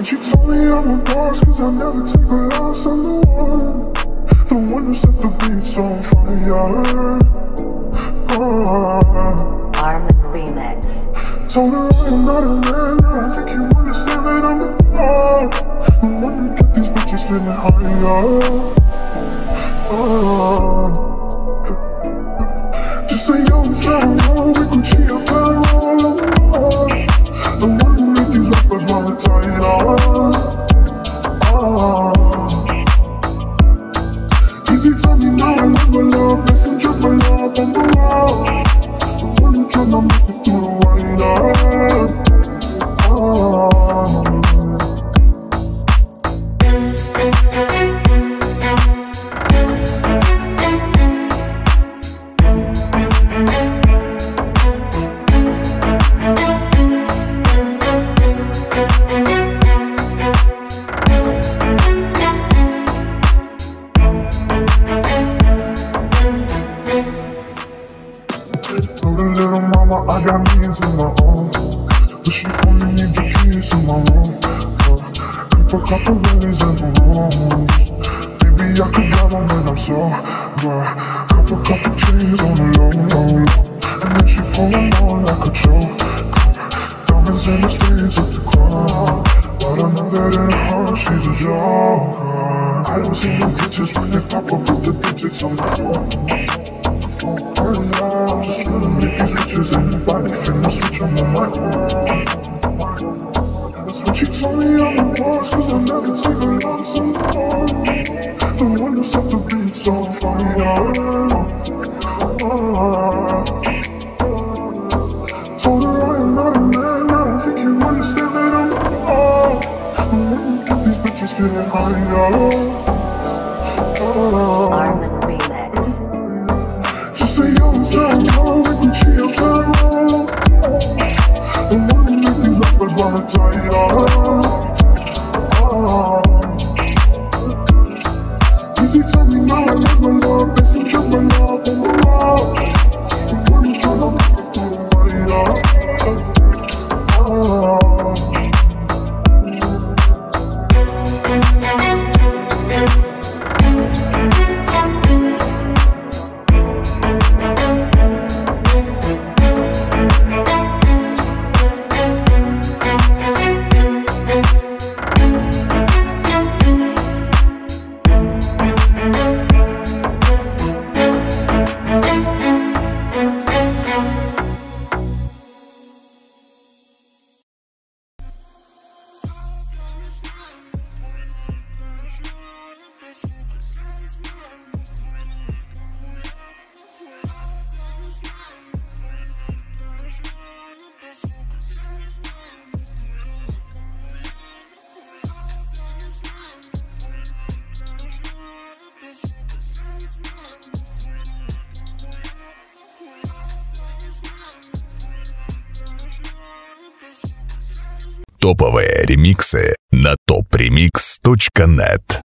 And she told me I'm a boss, cause I never take a loss. I'm the one who set the beats on fire. Armin Remix. Told her I am not a man, I don't think you understand that I'm the one who get these bitches feeling higher. Just say yo, it's not wrong, we could cheat up and roll. The one who make these rappers wanna tie it up. Easy tell me now I level up, messenger my love on the wall. The one who tryna make it through the white up. Told the little mama I got millions of my own, but she only needs the keys to my room. Keep a couple lilies in the room. Baby, I could drive them when I'm sober. Couple chains on the low. And then she pull them on like a choke. Diamonds in the streets of the crowd, but I know that in her she's a joker. I don't see no pictures when they pop up with the digits on my phone. I'm just trying to make these riches. Anybody finna switch on my own. That's when she told me I'm a boss, cause I never take a loss. I'm the one who set the beats on fire. Told her I am not a man, I don't think you understand that I'm the one who get these bitches feeling higher. Armin Remix. Just say yo, it's not wrong, we can cheat up and roll. The one who make these rappers wanna tie it up. Easy tell me now I level up, messenger my love on the wall. The one who tryna make it through the white up. Топовые ремиксы на topremix.net.